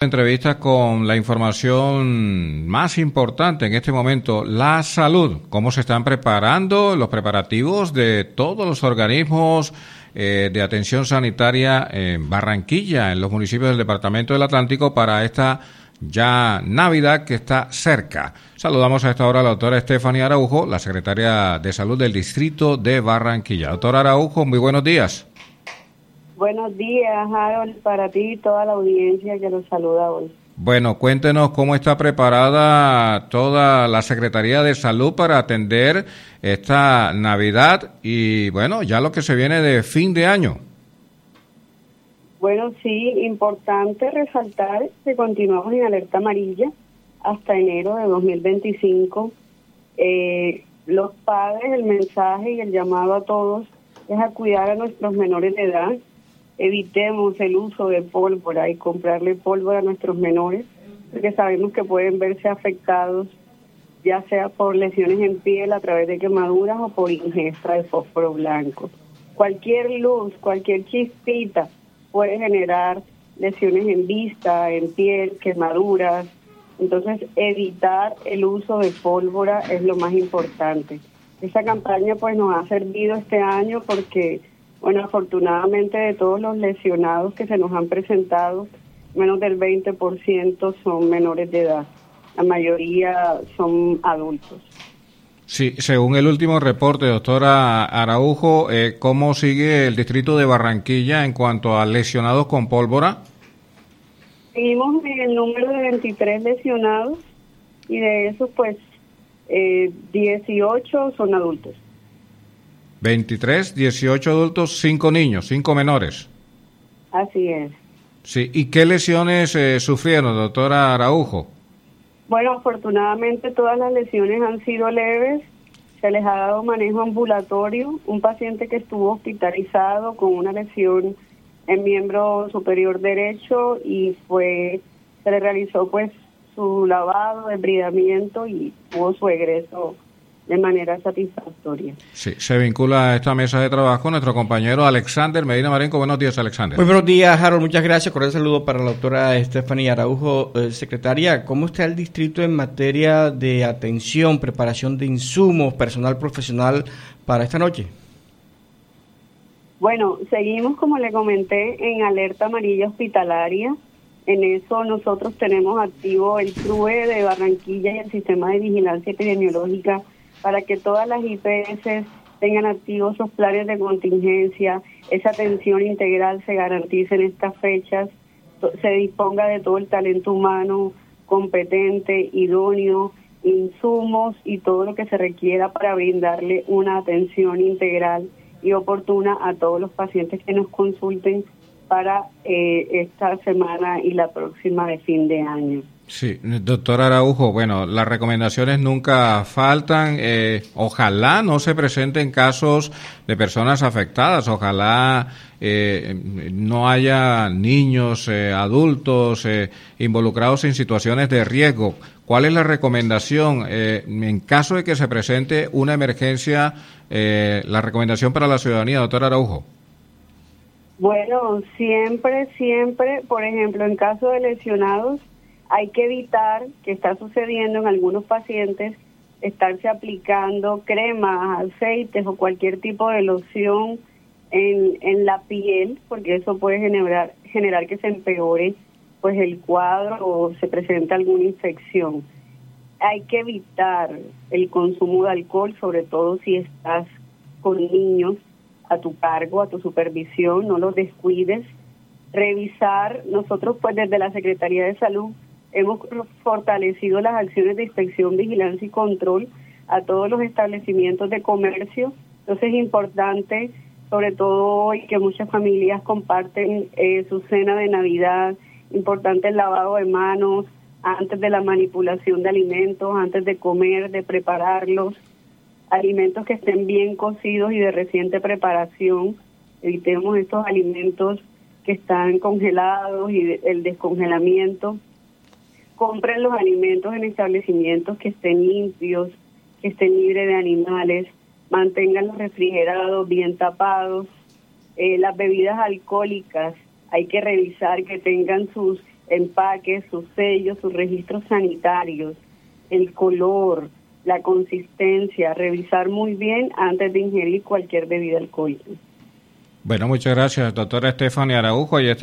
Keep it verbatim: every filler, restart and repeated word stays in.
Entrevistas con la información más importante en este momento, la salud. Cómo se están preparando los preparativos de todos los organismos eh, de atención sanitaria en Barranquilla, en los municipios del Departamento del Atlántico, para esta ya Navidad que está cerca. Saludamos a esta hora a la doctora Estefanía Araujo, la secretaria de Salud del Distrito de Barranquilla. Doctora Araujo, muy buenos días. Buenos días, Harold, para ti y toda la audiencia que los saluda hoy. Bueno, cuéntenos cómo está preparada toda la Secretaría de Salud para atender esta Navidad y, bueno, ya lo que se viene de fin de año. Bueno, sí, importante resaltar que continuamos en alerta amarilla hasta enero de dos mil veinticinco. Eh, los padres, el mensaje y el llamado a todos es a cuidar a nuestros menores de edad. Evitemos el uso de pólvora y comprarle pólvora a nuestros menores, porque sabemos que pueden verse afectados, ya sea por lesiones en piel a través de quemaduras o por ingesta de fósforo blanco. Cualquier luz, cualquier chispita puede generar lesiones en vista, en piel, quemaduras. Entonces, evitar el uso de pólvora es lo más importante. Esta campaña pues nos ha servido este año porque, bueno, afortunadamente de todos los lesionados que se nos han presentado, menos del veinte por ciento son menores de edad. La mayoría son adultos. Sí, según el último reporte, doctora Araujo, eh, ¿cómo sigue el distrito de Barranquilla en cuanto a lesionados con pólvora? Seguimos en el número de veintitrés lesionados y de esos, pues, eh, dieciocho son adultos. veintitrés, dieciocho adultos, cinco niños, cinco menores. Así es. Sí, ¿y qué lesiones eh, sufrieron, doctora Araujo? Bueno, afortunadamente todas las lesiones han sido leves, se les ha dado manejo ambulatorio. Un paciente que estuvo hospitalizado con una lesión en miembro superior derecho y fue se le realizó pues su lavado, debridamiento y tuvo su egreso de manera satisfactoria. Sí, se vincula a esta mesa de trabajo nuestro compañero Alexander Medina Marenco. Buenos días, Alexander. Muy buenos días, Harold. Muchas gracias. Cordial saludo para la doctora Estefanía Araujo, eh, secretaria. ¿Cómo está el distrito en materia de atención, preparación de insumos, personal profesional para esta noche? Bueno, seguimos, como le comenté, en alerta amarilla hospitalaria. En eso nosotros tenemos activo el C R U E de Barranquilla y el Sistema de Vigilancia Epidemiológica para que todas las I P S tengan activos sus planes de contingencia, esa atención integral se garantice en estas fechas, se disponga de todo el talento humano competente, idóneo, insumos y todo lo que se requiera para brindarle una atención integral y oportuna a todos los pacientes que nos consulten para eh, esta semana y la próxima de fin de año. Sí, doctor Araujo, bueno, las recomendaciones nunca faltan. Eh, ojalá no se presenten casos de personas afectadas, ojalá eh, no haya niños, eh, adultos eh, involucrados en situaciones de riesgo. ¿Cuál es la recomendación eh, en caso de que se presente una emergencia, eh, la recomendación para la ciudadanía, doctor Araujo? Bueno, siempre, siempre, por ejemplo, en caso de lesionados, hay que evitar, que está sucediendo en algunos pacientes, estarse aplicando cremas, aceites o cualquier tipo de loción en, en la piel, porque eso puede generar, generar que se empeore pues el cuadro o se presente alguna infección. Hay que evitar el consumo de alcohol, sobre todo si estás con niños a tu cargo, a tu supervisión, no los descuides. Revisar, nosotros pues desde la Secretaría de Salud hemos fortalecido las acciones de inspección, vigilancia y control a todos los establecimientos de comercio. Entonces es importante, sobre todo hoy que muchas familias comparten eh, su cena de Navidad, importante el lavado de manos antes de la manipulación de alimentos, antes de comer, de prepararlos, alimentos que estén bien cocidos y de reciente preparación. Evitemos estos alimentos que están congelados y de, el descongelamiento. Compren los alimentos en establecimientos que estén limpios, que estén libres de animales, manténganlos refrigerados, bien tapados. Eh, las bebidas alcohólicas, hay que revisar que tengan sus empaques, sus sellos, sus registros sanitarios, el color, la consistencia, revisar muy bien antes de ingerir cualquier bebida alcohólica. Bueno, muchas gracias, doctora Stephanie Araujo. Y